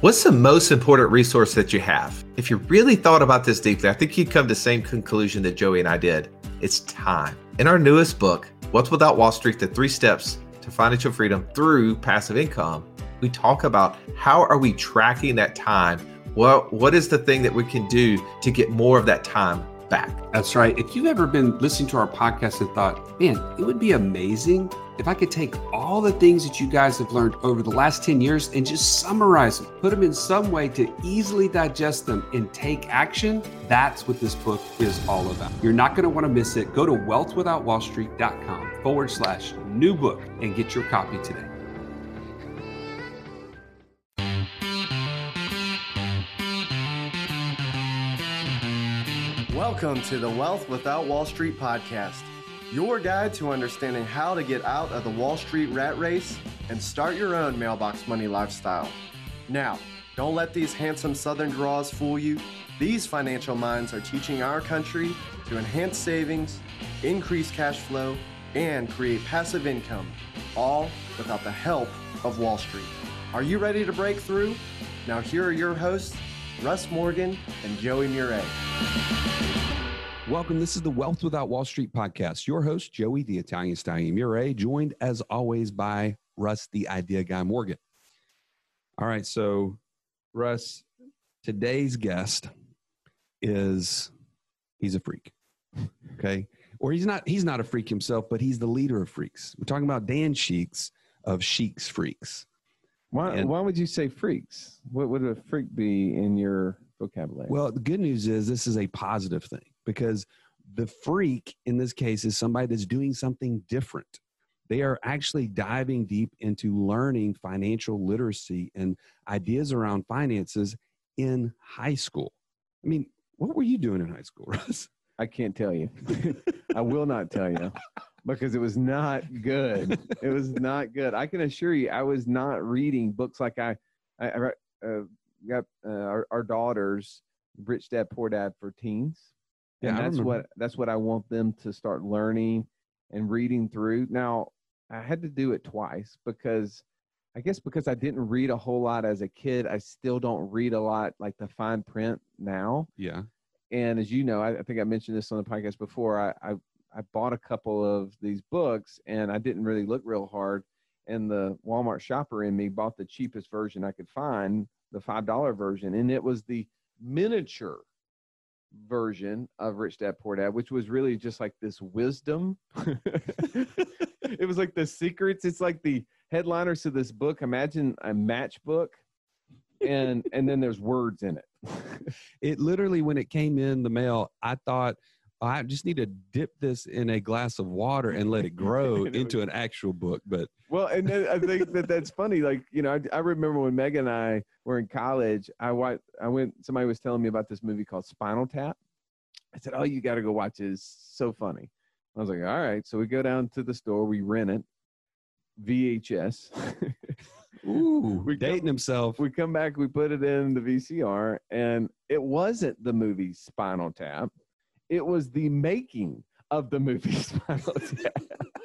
What's the most important resource that you have? If you really thought about this deeply, I think you'd come to the same conclusion that Joey and I did. It's time. In our newest book, Wealth Without Wall Street, The 3 Steps to Financial Freedom Through Passive Income, we talk about how are we tracking that time? What is the thing that we can do to get more of that time back? That's right. If you've ever been listening to our podcast and thought, man, it would be amazing if I could take all the things that you guys have learned over the last 10 years and just summarize them, put them in some way to easily digest them and take action, that's what this book is all about. You're not going to want to miss it. Go to wealthwithoutwallstreet.com/new book and get your copy today. Welcome to the Wealth Without Wall Street podcast, your guide to understanding how to get out of the Wall Street rat race and start your own mailbox money lifestyle. Now, don't let these handsome Southern draws fool you. These financial minds are teaching our country to enhance savings, increase cash flow, and create passive income, all without the help of Wall Street. Are you ready to break through? Now here are your hosts, Russ Morgan and Joey Murray. Welcome. This is the Wealth Without Wall Street podcast. Your host, Joey, the Italian Stallion Murray, joined as always by Russ, the Idea Guy Morgan. All right. So Russ, today's guest he's a freak. Okay. Or he's not a freak himself, but he's the leader of freaks. We're talking about Dan Sheeks of Sheeks Freaks. Why would you say freaks? What would a freak be in your vocabulary? Well, the good news is this is a positive thing because the freak in this case is somebody that's doing something different. They are actually diving deep into learning financial literacy and ideas around finances in high school. I mean, what were you doing in high school, Russ? I can't tell you. I will not tell you because it was not good. It was not good. I can assure you, I was not reading books like I got our daughters, Rich Dad, Poor Dad for Teens. And that's what I want them to start learning and reading through. Now, I had to do it twice because I didn't read a whole lot as a kid. I still don't read a lot like the fine print now. Yeah. And as you know, I think I mentioned this on the podcast before. I bought a couple of these books and I didn't really look real hard. And the Walmart shopper in me bought the cheapest version I could find, the $5 version. And it was the miniature version of Rich Dad, Poor Dad, which was really just like this wisdom. It was like the secrets. It's like the headliners to this book. Imagine a matchbook and then there's words in it. It literally, when it came in the mail, I thought, I just need to dip this in a glass of water and let it grow into an actual book. But well, and then I think that's funny. Like, you know, I remember when Meg and I were in college, somebody was telling me about this movie called Spinal Tap. I said, oh, you got to go watch it. It's so funny. I was like, all right. So we go down to the store, we rent it, VHS. Ooh, dating himself. We come back, we put it in the VCR, and it wasn't the movie Spinal Tap. It was the making of the movie Spinal Tap.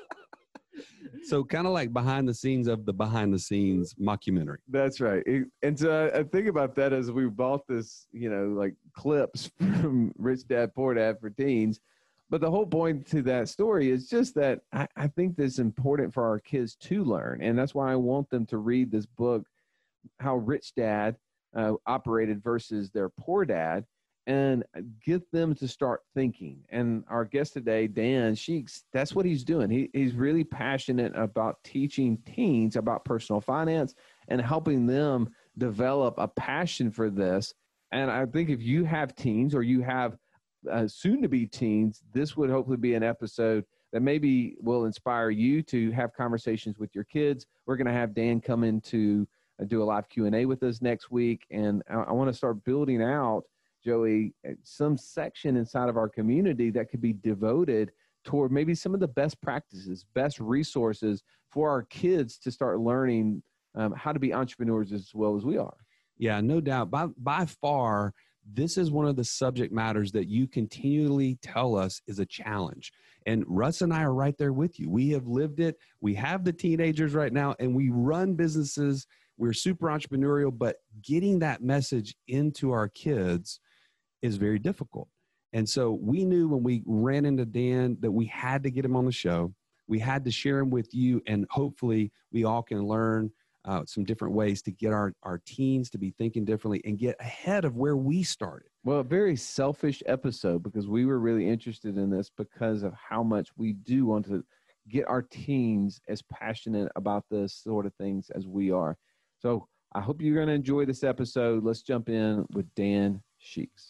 So kind of like behind the scenes of the behind the scenes mockumentary. That's right. And so I think about that as we bought this, you know, like clips from Rich Dad, Poor Dad for Teens. But the whole point to that story is just that I think that's important for our kids to learn. And that's why I want them to read this book, how Rich Dad operated versus their poor dad, and get them to start thinking. And our guest today, Dan Sheeks, that's what he's doing. He's really passionate about teaching teens about personal finance and helping them develop a passion for this. And I think if you have teens or you have soon-to-be teens, this would hopefully be an episode that maybe will inspire you to have conversations with your kids. We're going to have Dan come in to do a live Q&A with us next week. And I want to start building out, Joey, some section inside of our community that could be devoted toward maybe some of the best practices, best resources for our kids to start learning how to be entrepreneurs as well as we are. Yeah, no doubt. By far, this is one of the subject matters that you continually tell us is a challenge. And Russ and I are right there with you. We have lived it. We have the teenagers right now, and we run businesses we're super entrepreneurial, but getting that message into our kids is very difficult. And so we knew when we ran into Dan that we had to get him on the show. We had to share him with you, and hopefully we all can learn some different ways to get our teens to be thinking differently and get ahead of where we started. Well, a very selfish episode, because we were really interested in this because of how much we do want to get our teens as passionate about this sort of things as we are. So I hope you're going to enjoy this episode. Let's jump in with Dan Sheeks.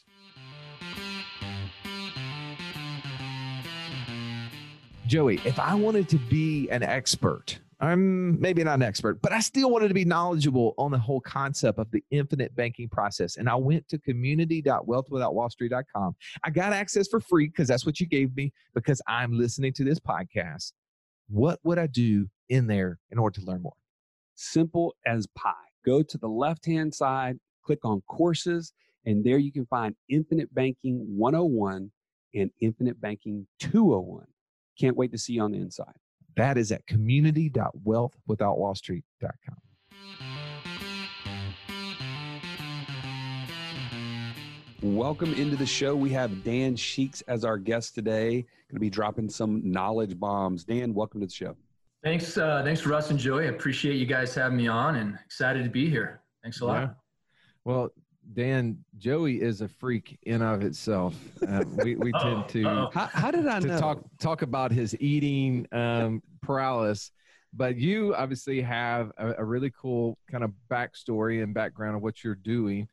Joey, if I wanted to be an expert, I'm maybe not an expert, but I still wanted to be knowledgeable on the whole concept of the infinite banking process. And I went to community.wealthwithoutwallstreet.com. I got access for free because that's what you gave me, because I'm listening to this podcast. What would I do in there in order to learn more? Simple as pie. Go to the left-hand side, click on courses, and there you can find Infinite Banking 101 and Infinite Banking 201. Can't wait to see you on the inside. That is at community.wealthwithoutwallstreet.com. Welcome into the show. We have Dan Sheeks as our guest today. Going to be dropping some knowledge bombs. Dan, welcome to the show. Thanks, Russ and Joey. I appreciate you guys having me on, and excited to be here. Thanks a lot. Yeah. Well, Dan, Joey is a freak in of itself. We tend to How did I know? talk about his eating paralysis, but you obviously have a really cool kind of backstory and background of what you're doing.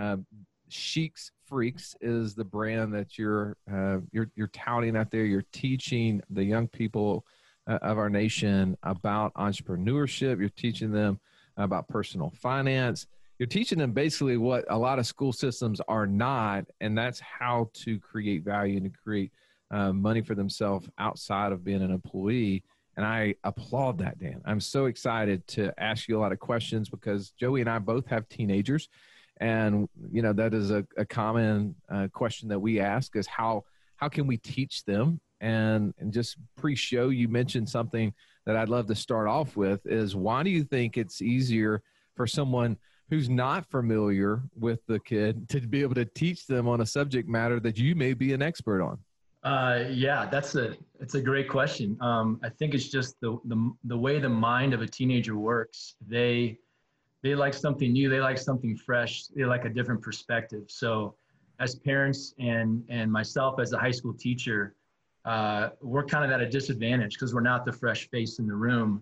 Sheeks Freaks is the brand that you're touting out there. You're teaching the young people of our nation about entrepreneurship. You're teaching them about personal finance. You're teaching them basically what a lot of school systems are not, and that's how to create value and to create money for themselves outside of being an employee. And I applaud that, Dan. I'm so excited to ask you a lot of questions because Joey and I both have teenagers. And, you know, that is a common question that we ask is how can we teach them? And just pre-show, you mentioned something that I'd love to start off with is why do you think it's easier for someone who's not familiar with the kid to be able to teach them on a subject matter that you may be an expert on? Yeah, it's a great question. I think it's just the way the mind of a teenager works. They like something new. They like something fresh. They like a different perspective. So as parents and myself as a high school teacher, we're kind of at a disadvantage because we're not the fresh face in the room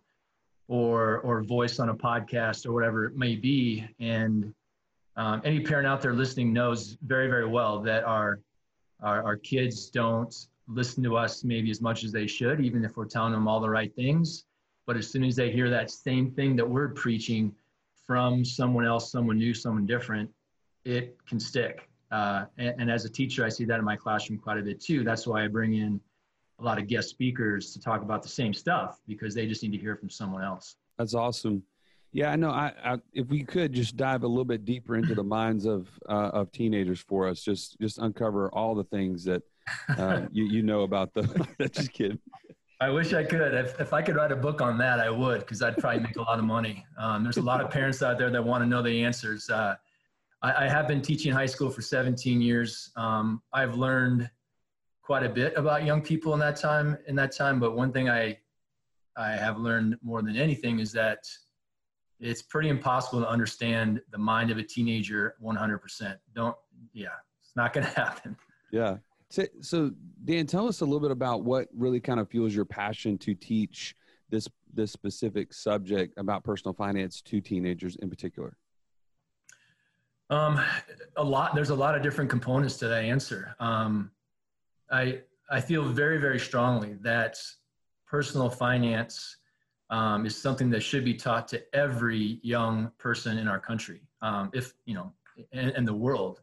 or voice on a podcast or whatever it may be. And any parent out there listening knows very, very well that our kids don't listen to us maybe as much as they should, even if we're telling them all the right things. But as soon as they hear that same thing that we're preaching from someone else, someone new, someone different, it can stick. And as a teacher, I see that in my classroom quite a bit too. That's why I bring in a lot of guest speakers to talk about the same stuff because they just need to hear from someone else. That's awesome. Yeah, I know. I if we could just dive a little bit deeper into the minds of teenagers for us, just uncover all the things that you know about them. Just kidding. I wish I could. If I could write a book on that, I would, because I'd probably make a lot of money. There's a lot of parents out there that want to know the answers. I have been teaching high school for 17 years. I've learned quite a bit about young people in that time. But one thing I have learned more than anything is that it's pretty impossible to understand the mind of a teenager 100%. It's not going to happen. Yeah. So Dan, tell us a little bit about what really kind of fuels your passion to teach this specific subject about personal finance to teenagers in particular. There's a lot of different components to that answer. I feel very, very strongly that personal finance is something that should be taught to every young person in our country, in the world.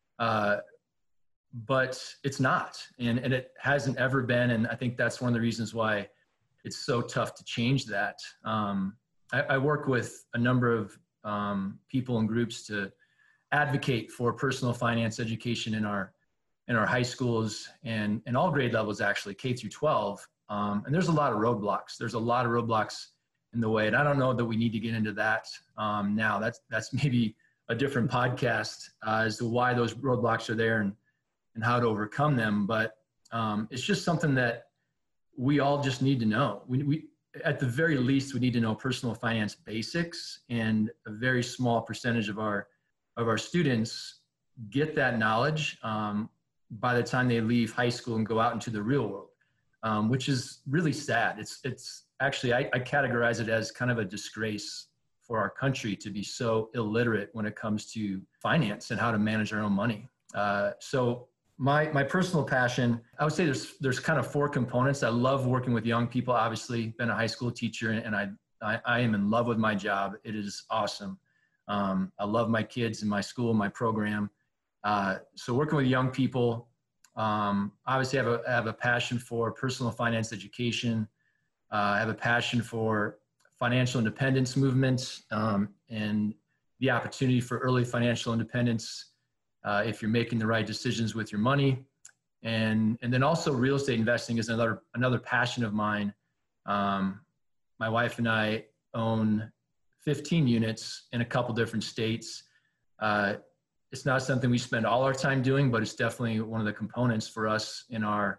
But it's not, and it hasn't ever been. And I think that's one of the reasons why it's so tough to change that. I work with a number of people and groups to advocate for personal finance education in our high schools and all grade levels, actually, K through 12. And there's a lot of roadblocks. There's a lot of roadblocks in the way. And I don't know that we need to get into that now. That's maybe a different podcast as to why those roadblocks are there and how to overcome them. But it's just something that we all just need to know. We at the very least, we need to know personal finance basics, and a very small percentage of our students get that knowledge by the time they leave high school and go out into the real world, which is really sad. It's actually, I categorize it as kind of a disgrace for our country to be so illiterate when it comes to finance and how to manage our own money. So my personal passion, I would say there's kind of 4 components. I love working with young people. Obviously, been a high school teacher, and I am in love with my job. It is awesome. I love my kids and my school, my program. So working with young people, obviously I have a passion for personal finance education. I have a passion for financial independence movements and the opportunity for early financial independence if you're making the right decisions with your money. And then also real estate investing is another passion of mine. My wife and I own 15 units in a couple different states. It's not something we spend all our time doing, but it's definitely one of the components for us in our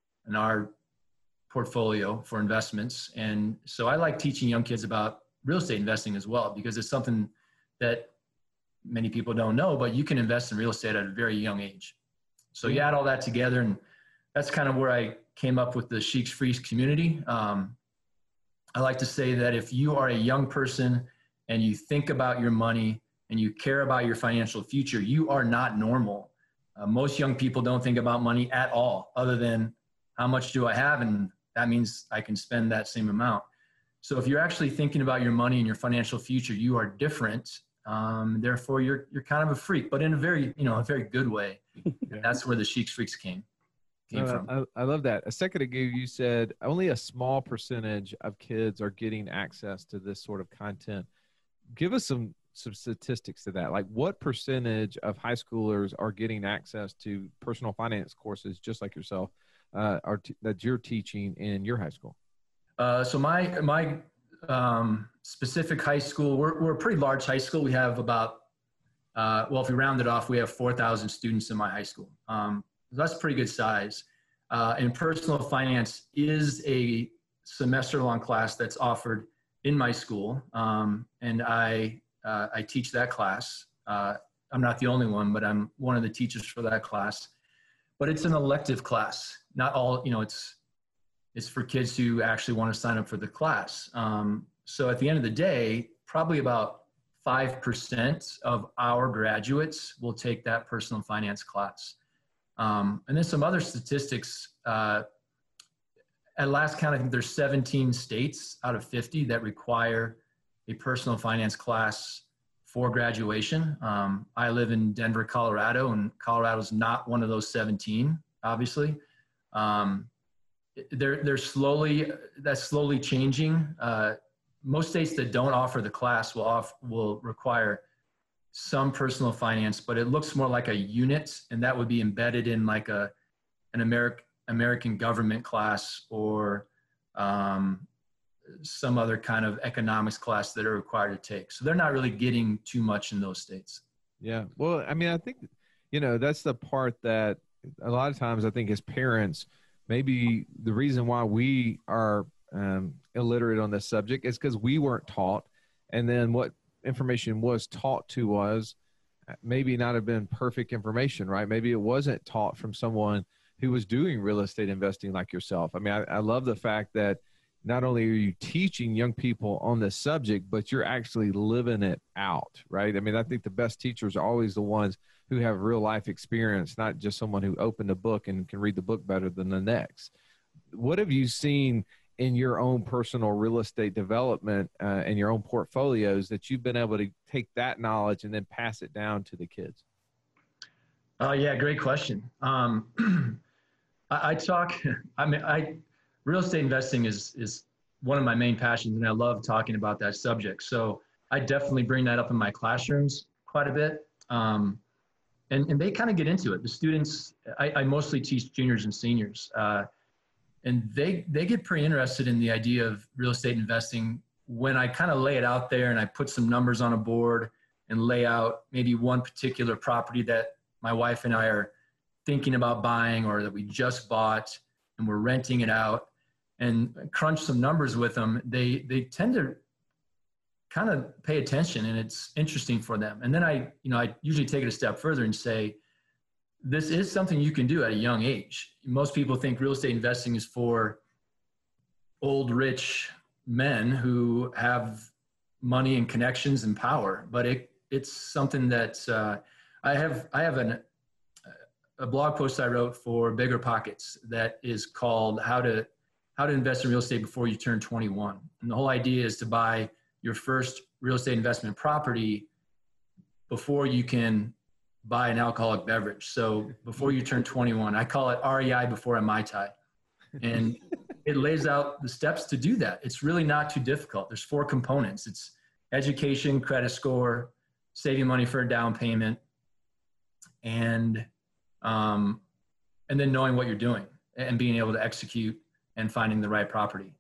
portfolio for investments. And so I like teaching young kids about real estate investing as well, because it's something that many people don't know, but you can invest in real estate at a very young age. So you add all that together, and that's kind of where I came up with the Sheiks Freaks community. I like to say that if you are a young person and you think about your money and you care about your financial future, you are not normal. Most young people don't think about money at all, other than how much do I have? And that means I can spend that same amount. So if you're actually thinking about your money and your financial future, you are different. Therefore, you're kind of a freak, but in a very good way. And that's where the Sheiks Freaks came from. I love that. A second ago, you said only a small percentage of kids are getting access to this sort of content. Give us some statistics to that. Like, what percentage of high schoolers are getting access to personal finance courses, just like yourself, that you're teaching in your high school? So my specific high school, we're a pretty large high school. We have about, if we round it off, we have 4,000 students in my high school. That's a pretty good size. And personal finance is a semester-long class that's offered in my school. And I teach that class. I'm not the only one, but I'm one of the teachers for that class. But it's an elective class. Not all, it's for kids who actually want to sign up for the class. So at the end of the day, probably about 5% of our graduates will take that personal finance class. And then some other statistics. At last count, I think there's 17 states out of 50 that require a personal finance class for graduation. I live in Denver, Colorado, and Colorado's not one of those 17, obviously. That's slowly changing. Most states that don't offer the class will require some personal finance, but it looks more like a unit, and that would be embedded in like an American government class or some other kind of economics class that are required to take. So they're not really getting too much in those states. Yeah. Well, I mean, I think, that's the part that a lot of times I think as parents, maybe the reason why we are illiterate on this subject is because we weren't taught. And then what information was taught to us maybe not have been perfect information, right? Maybe it wasn't taught from someone who was doing real estate investing like yourself. I mean, I love the fact that not only are you teaching young people on this subject, but you're actually living it out, right? I mean, I think the best teachers are always the ones who have real life experience, not just someone who opened a book and can read the book better than the next. What have you seen in your own personal real estate development and your own portfolios that you've been able to take that knowledge and then pass it down to the kids? Yeah, great question. Real estate investing is one of my main passions, and I love talking about that subject. So I definitely bring that up in my classrooms quite a bit. And they kind of get into it. The students, I mostly teach juniors and seniors, and they get pretty interested in the idea of real estate investing when I kind of lay it out there and I put some numbers on a board and lay out maybe one particular property that my wife and I are thinking about buying or that we just bought and we're renting it out, and crunch some numbers with them, they tend to kind of pay attention, and it's interesting for them. And then I usually take it a step further and say, this is something you can do at a young age. Most people think real estate investing is for old, rich men who have money and connections and power, but it's something that I have a blog post I wrote for Bigger Pockets that is called how to invest in real estate before you turn 21. And the whole idea is to buy your first real estate investment property before you can buy an alcoholic beverage. So before you turn 21, I call it REI before a Mai Tai. And it lays out the steps to do that. It's really not too difficult. There's 4 components. It's education, credit score, saving money for a down payment, and then knowing what you're doing and being able to execute and finding the right property.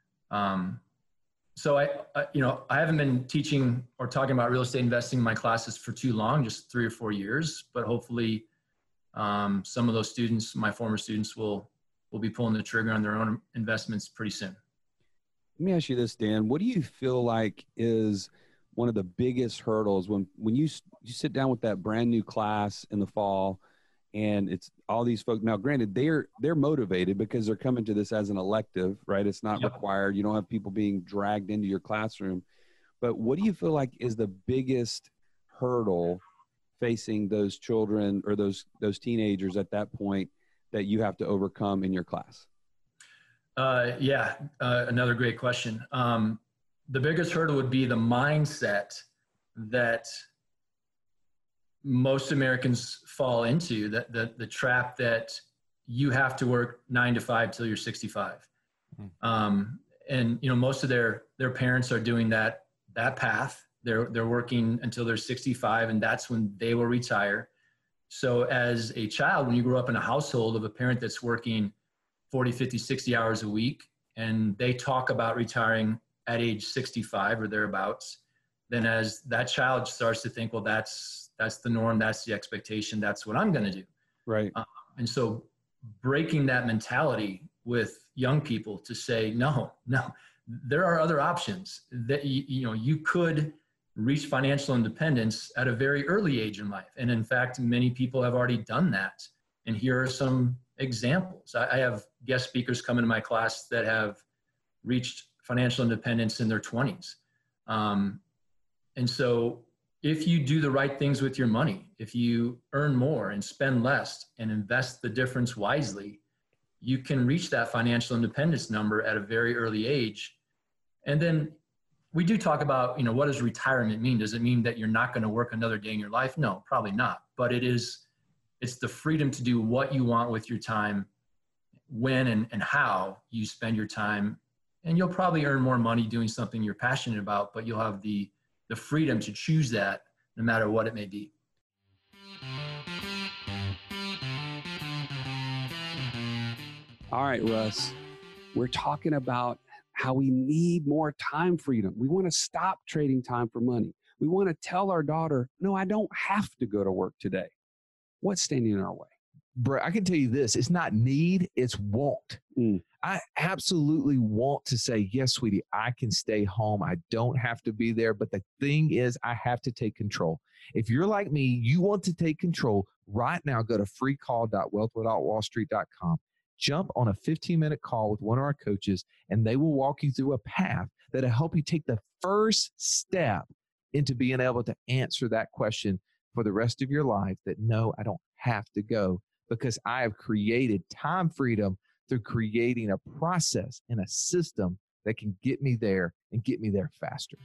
So I haven't been teaching or talking about real estate investing in my classes for too long, just 3 or 4 years, but hopefully some of those students, my former students, will be pulling the trigger on their own investments pretty soon. Let me ask you this, Dan. What do you feel like is one of the biggest hurdles when you sit down with that brand new class in the fall, and it's all these folks? Now, granted, they're motivated because they're coming to this as an elective, right? It's not required. You don't have people being dragged into your classroom. But what do you feel like is the biggest hurdle facing those children or those teenagers at that point that you have to overcome in your class? Another great question. The biggest hurdle would be the mindset that most Americans fall into, the trap that you have to work 9 to 5 till you're 65. And most of their parents are doing that path. They're working until they're 65, and that's when they will retire. So as a child, when you grow up in a household of a parent that's working 40, 50, 60 hours a week, and they talk about retiring at age 65 or thereabouts, then as that child starts to think, well, that's the norm, that's the expectation, that's what I'm going to do. Right. And so breaking that mentality with young people to say, no, there are other options that, you could reach financial independence at a very early age in life. And in fact, many people have already done that. And here are some examples. I have guest speakers come into my class that have reached financial independence in their 20s. And so if you do the right things with your money, if you earn more and spend less and invest the difference wisely, you can reach that financial independence number at a very early age. And then we do talk about, what does retirement mean? Does it mean that you're not going to work another day in your life? No, probably not. But it's the freedom to do what you want with your time, when and how you spend your time. And you'll probably earn more money doing something you're passionate about, but you'll have the freedom to choose that no matter what it may be. All right, Russ, we're talking about how we need more time freedom. We want to stop trading time for money. We want to tell our daughter, no, I don't have to go to work today. What's standing in our way? Bro, I can tell you this, it's not need, it's want. I absolutely want to say, yes, sweetie, I can stay home. I don't have to be there. But the thing is, I have to take control. If you're like me, you want to take control right now, go to freecall.wealthwithoutwallstreet.com. Jump on a 15-minute call with one of our coaches, and they will walk you through a path that will help you take the first step into being able to answer that question for the rest of your life, that no, I don't have to go, because I have created time freedom through creating a process and a system that can get me there and get me there faster.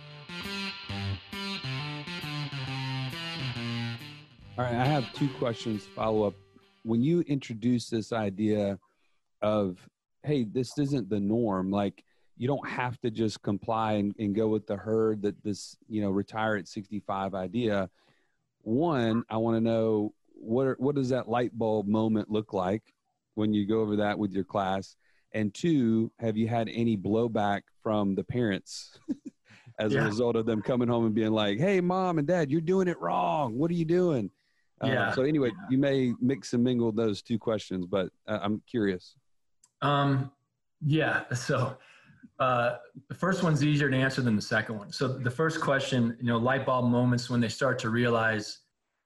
All right, I have 2 questions to follow up. When you introduce this idea of, hey, this isn't the norm, like you don't have to just comply and go with the herd that this, retire at 65 idea. One, I want to know what does that light bulb moment look like when you go over that with your class? And two, have you had any blowback from the parents as a result of them coming home and being like, hey, mom and dad, you're doing it wrong. What are you doing? So anyway, you may mix and mingle those two questions, but I'm curious. So the first one's easier to answer than the second one. So the first question, light bulb moments when they start to realize,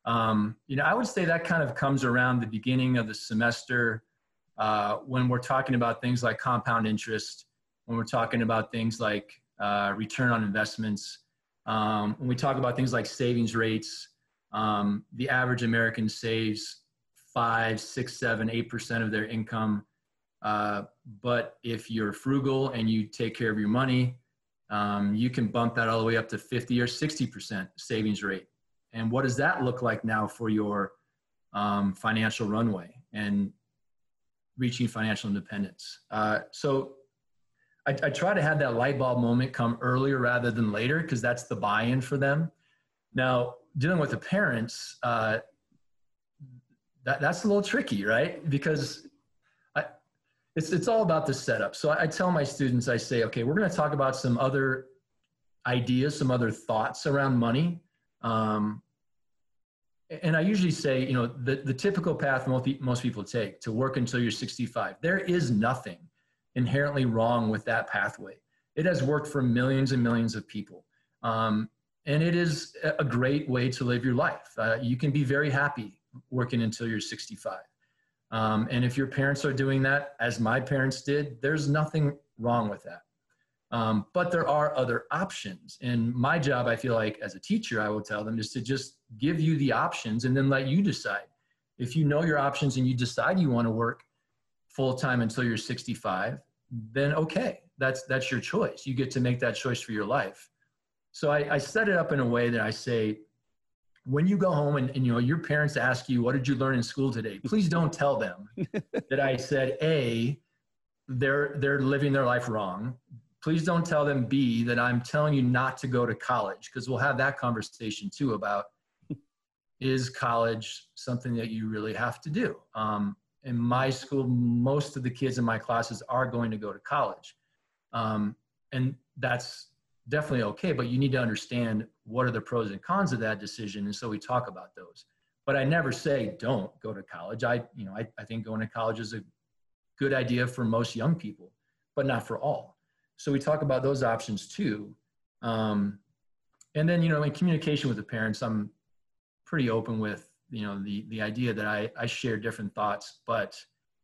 I would say that kind of comes around the beginning of the semester, when we're talking about things like compound interest, when we're talking about things like return on investments, when we talk about things like savings rates. The average American saves 5, 6, 7, 8% of their income. But if you're frugal and you take care of your money, you can bump that all the way up to 50 or 60% savings rate. And what does that look like now for your financial runway and reaching financial independence? So I try to have that light bulb moment come earlier rather than later, because that's the buy-in for them. Now, dealing with the parents, that's a little tricky, right? Because it's all about the setup. So I tell my students, I say, okay, we're going to talk about some other ideas, some other thoughts around money. And I usually say, the typical path most people take to work until you're 65, there is nothing inherently wrong with that pathway. It has worked for millions and millions of people. And it is a great way to live your life. You can be very happy working until you're 65. And if your parents are doing that, as my parents did, there's nothing wrong with that. But there are other options. And my job, I feel like as a teacher, I will tell them is to just give you the options and then let you decide. If you know your options and you decide you want to work full-time until you're 65, then okay, that's your choice. You get to make that choice for your life. So I set it up in a way that I say, when you go home and your parents ask you, what did you learn in school today? Please don't tell them that I said, A, they're living their life wrong. Please don't tell them, B, that I'm telling you not to go to college, because we'll have that conversation too about, is college something that you really have to do? In my school, most of the kids in my classes are going to go to college. And that's definitely okay, but you need to understand what are the pros and cons of that decision. And so we talk about those, but I never say, don't go to college. I think going to college is a good idea for most young people, but not for all. So we talk about those options too. And then, in communication with the parents, I'm pretty open with, the idea that I share different thoughts, but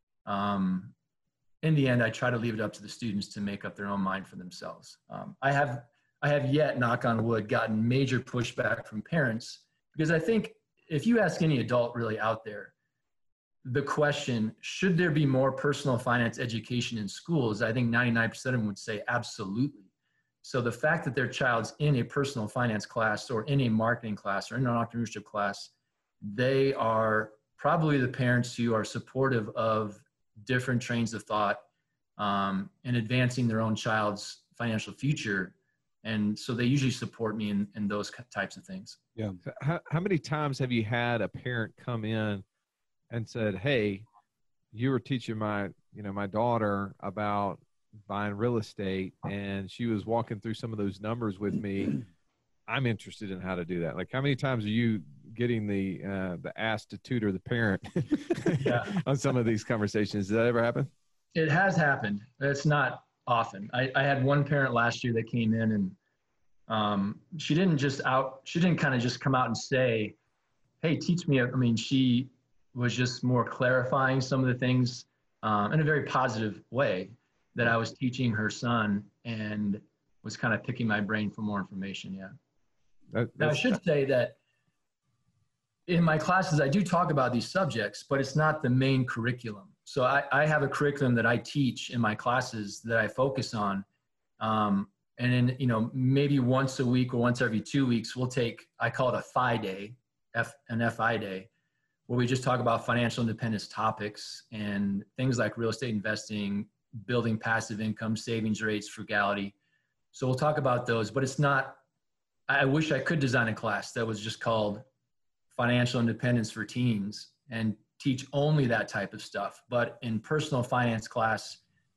in the end, I try to leave it up to the students to make up their own mind for themselves. I have yet, knock on wood, gotten major pushback from parents, because I think if you ask any adult really out there, the question, should there be more personal finance education in schools? I think 99% of them would say absolutely. So the fact that their child's in a personal finance class or in a marketing class or in an entrepreneurship class, they are probably the parents who are supportive of different trains of thought and advancing their own child's financial future. And so they usually support me in those types of things. Yeah. How many times have you had a parent come in and said, hey, you were teaching my daughter about buying real estate, and she was walking through some of those numbers with me. I'm interested in how to do that. Like, how many times are you getting the ass to tutor the parent on some of these conversations? Does that ever happen? It has happened. It's not often. I had one parent last year that came in and she didn't kind of just come out and say, hey, teach me. I mean, she was just more clarifying some of the things in a very positive way that I was teaching her son, and was kind of picking my brain for more information. Yeah. Now, I should say that in my classes, I do talk about these subjects, but it's not the main curriculum. So I have a curriculum that I teach in my classes that I focus on. And then, maybe once a week or once every 2 weeks, we'll take, I call it a FI day, an FI day, where we just talk about financial independence topics and things like real estate investing, building passive income, savings rates, frugality. So we'll talk about those, but it's not, I wish I could design a class that was just called Financial Independence for Teens and teach only that type of stuff. But in personal finance class,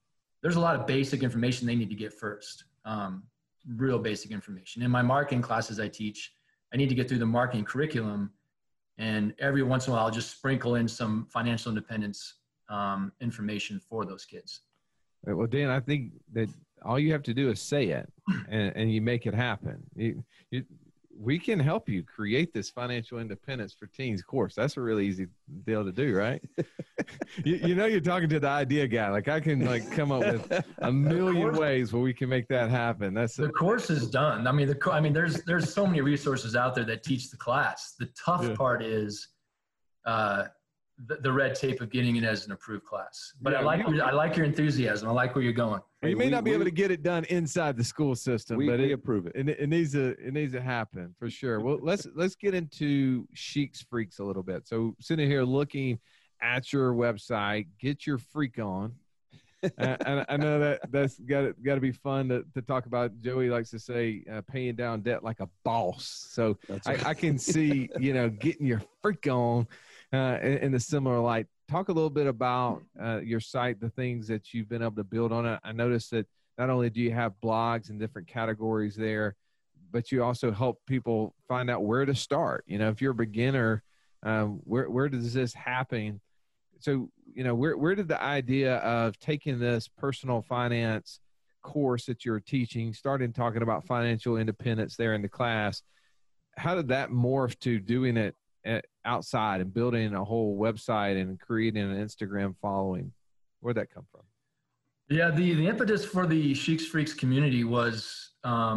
there's a lot of basic information they need to get first. Real basic information. In my marketing classes I teach, I need to get through the marketing curriculum, and every once in a while I'll just sprinkle in some financial independence information for those kids. Well, Dan, I think that all you have to do is say it, and you make it happen. We can help you create this financial independence for teens course. That's a really easy deal to do, right? you know, you're talking to the idea guy. Like, I can come up with a million ways where we can make that happen. The course is done. I mean, there's so many resources out there that teach the class. The tough part is the red tape of getting it as an approved class. But I like your enthusiasm. I like where you're going. You may not be able to get it done inside the school system, but we approve it. It needs to happen for sure. Well, let's get into Sheik's Freaks a little bit. So sitting here looking at your website, get your freak on. I know that's got to be fun to talk about. Joey likes to say paying down debt like a boss. So right. I can see getting your freak on in the similar light. Talk a little bit about your site, the things that you've been able to build on it. I noticed that not only do you have blogs and different categories there, but you also help people find out where to start. If you're a beginner, where does this happen? So, where did the idea of taking this personal finance course that you're teaching, starting talking about financial independence there in the class, how did that morph to doing it outside and building a whole website and creating an Instagram following? Where'd that come from? Yeah, the impetus for the Sheik's Freaks community was,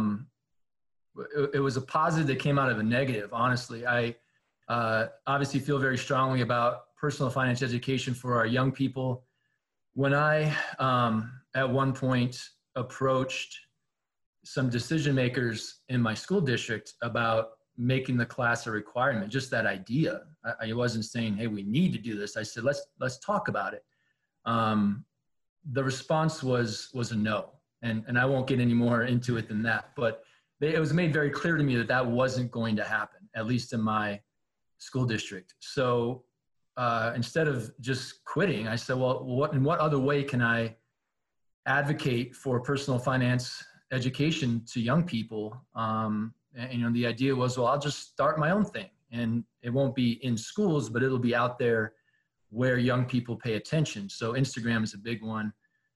it was a positive that came out of a negative, honestly. I obviously feel very strongly about personal finance education for our young people. When I, at one point, approached some decision makers in my school district about making the class a requirement, just that idea. I wasn't saying, hey, we need to do this. I said, let's talk about it. The response was a no. And I won't get any more into it than that, but it was made very clear to me that wasn't going to happen, at least in my school district. So instead of just quitting, I said, well, in what other way can I advocate for personal finance education to young people? And the idea was, well, I'll just start my own thing, and it won't be in schools, but it'll be out there where young people pay attention. So Instagram is a big one.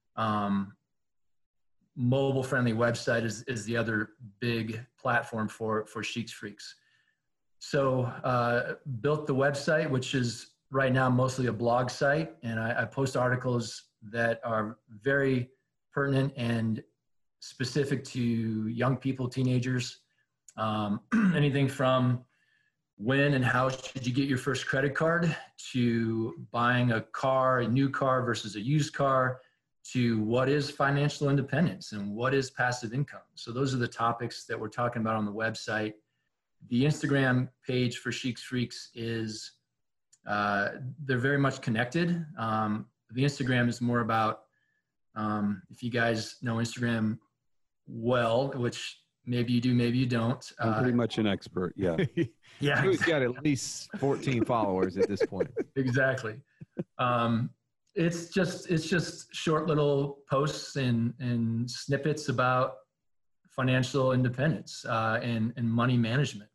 Mobile friendly website is the other big platform for Sheik's Freaks. So built the website, which is right now mostly a blog site, and I post articles that are very pertinent and specific to young people, teenagers. Anything from when and how should you get your first credit card, to buying a new car versus a used car, to what is financial independence and what is passive income. So those are the topics that we're talking about on the website. The Instagram page for Sheik's Freaks is, they're very much connected. The Instagram is more about, if you guys know Instagram well, which maybe you do, maybe you don't. I'm pretty much an expert. Yeah. Yeah. He's got at least 14 followers at this point. Exactly. It's just short little posts and snippets about financial independence and money management.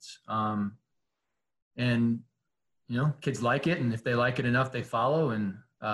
And kids like it, and if they like it enough, they follow. And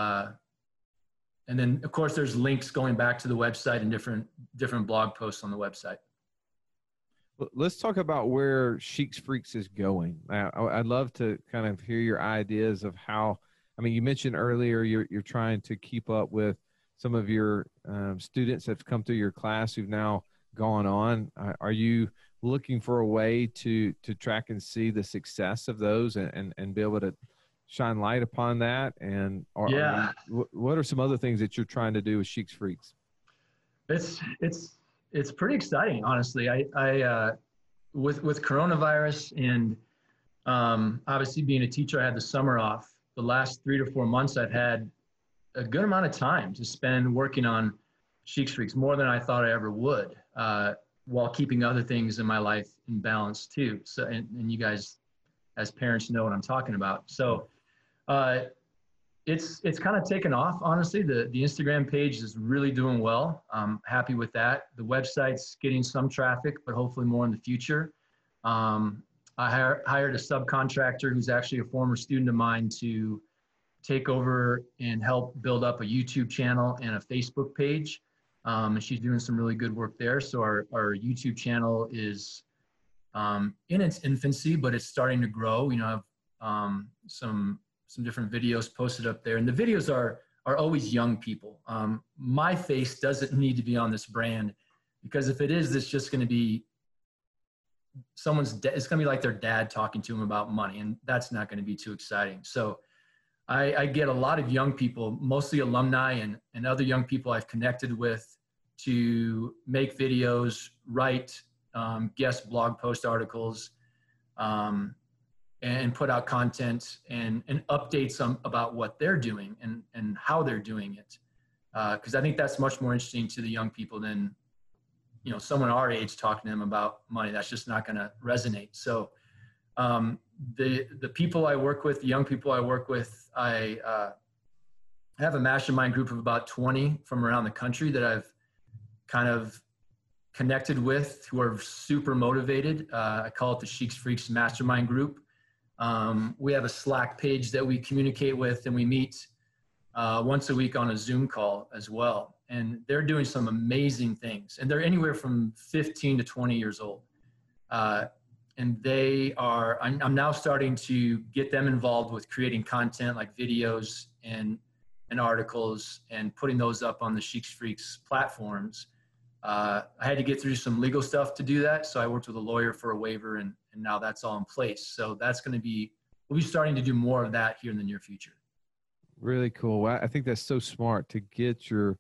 then of course there's links going back to the website and different blog posts on the website. Let's talk about where Sheik's Freaks is going. I'd love to kind of hear your ideas of how. I mean, you mentioned earlier you're trying to keep up with some of your students that have come through your class who've now gone on. Are you looking for a way to track and see the success of those and be able to shine light upon that? And what are some other things that you're trying to do with Sheik's Freaks? It's pretty exciting, honestly. I with coronavirus and obviously being a teacher, I had the summer off. The last 3 to 4 months, I've had a good amount of time to spend working on Sheik's Freaks, more than I thought I ever would, while keeping other things in my life in balance too. So, and you guys as parents know what I'm talking about. So It's kind of taken off, honestly. The Instagram page is really doing well. I'm happy with that. The website's getting some traffic, but hopefully more in the future. I hired a subcontractor who's actually a former student of mine to take over and help build up a YouTube channel and a Facebook page. And she's doing some really good work there. So our YouTube channel is in its infancy, but it's starting to grow. You know, I have some different videos posted up there, and the videos are always young people. My face doesn't need to be on this brand, because if it is, it's just going to be it's going to be like their dad talking to them about money, and that's not going to be too exciting. So I get a lot of young people, mostly alumni and other young people I've connected with, to make videos, write guest blog post articles, and put out content and updates about what they're doing and how they're doing it. Because I think that's much more interesting to the young people than, you know, someone our age talking to them about money. That's just not going to resonate. So the people I work with, the young people I work with, I have a mastermind group of about 20 from around the country that I've kind of connected with, who are super motivated. I call it the Sheiks Freaks Mastermind Group. We have a Slack page that we communicate with, and we meet once a week on a Zoom call as well. And they're doing some amazing things, and they're anywhere from 15 to 20 years old. And I'm now starting to get them involved with creating content like videos and articles and putting those up on the Sheiks Freaks platforms. I had to get through some legal stuff to do that. So I worked with a lawyer for a waiver, and now that's all in place. So we'll be starting to do more of that here in the near future. Really cool. I think that's so smart to get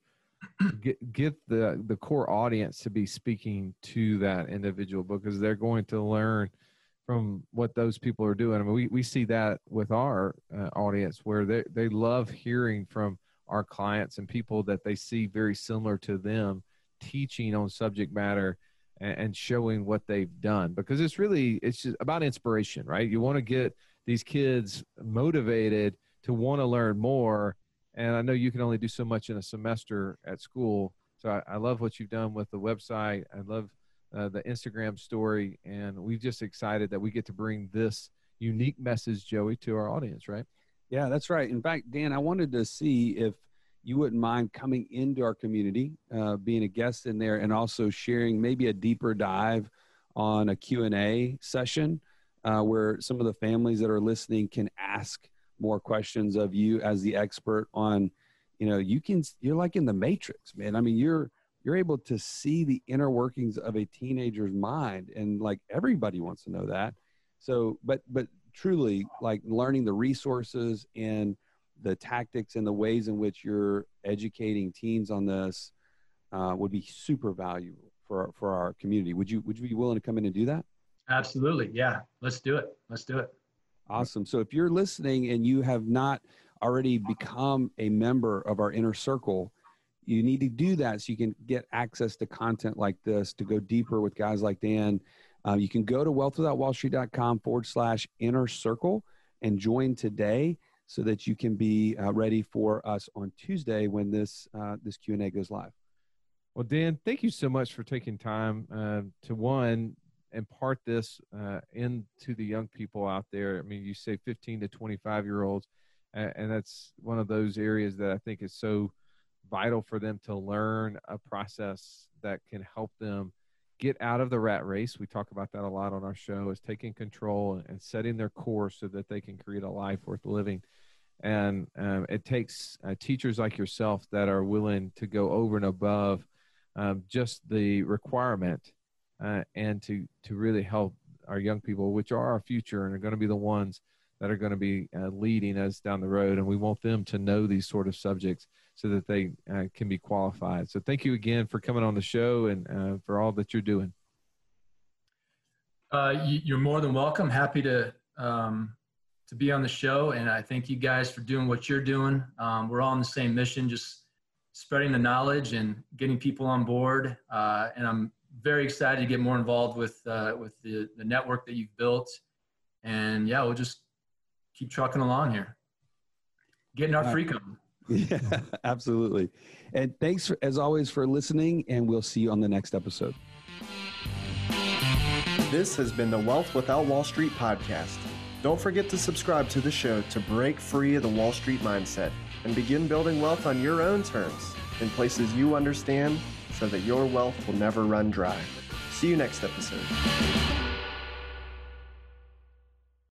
the core audience to be speaking to that individual, because they're going to learn from what those people are doing. I mean, we see that with our audience, where they love hearing from our clients and people that they see very similar to them, teaching on subject matter and showing what they've done, because it's just about inspiration, right? You want to get these kids motivated to want to learn more. And I know you can only do so much in a semester at school. So I love what you've done with the website. I love the Instagram story, and we're just excited that we get to bring this unique message, Joey, to our audience, right? Yeah, that's right. In fact, Dan, I wanted to see if you wouldn't mind coming into our community, being a guest in there, and also sharing maybe a deeper dive on a Q&A session where some of the families that are listening can ask more questions of you as the expert on, you know, you're like in the Matrix, man. I mean, you're able to see the inner workings of a teenager's mind, and like everybody wants to know that. So, but truly, like, learning the resources and the tactics and the ways in which you're educating teens on this would be super valuable for our community. Would you be willing to come in and do that? Absolutely. Yeah. Let's do it. Awesome. So if you're listening and you have not already become a member of our inner circle, you need to do that so you can get access to content like this, to go deeper with guys like Dan. You can go to wealthwithoutwallstreet.com/inner circle and join today, so that you can be ready for us on Tuesday when this Q&A goes live. Well, Dan, thank you so much for taking time to impart this into the young people out there. I mean, you say 15 to 25-year-olds, and that's one of those areas that I think is so vital for them to learn a process that can help them get out of the rat race. We talk about that a lot on our show, is taking control and setting their course so that they can create a life worth living. And it takes teachers like yourself that are willing to go over and above just the requirement and to really help our young people, which are our future and are going to be the ones that are going to be leading us down the road. And we want them to know these sort of subjects so that they can be qualified. So thank you again for coming on the show and for all that you're doing. You're more than welcome. Happy to be on the show. And I thank you guys for doing what you're doing. We're all on the same mission, just spreading the knowledge and getting people on board. And I'm very excited to get more involved with the network that you've built. And yeah, we'll just keep trucking along here. getting our freedom. Yeah, absolutely. And thanks, as always, for listening, and we'll see you on the next episode. This has been the Wealth Without Wall Street podcast. Don't forget to subscribe to the show to break free of the Wall Street mindset and begin building wealth on your own terms in places you understand so that your wealth will never run dry. See you next episode.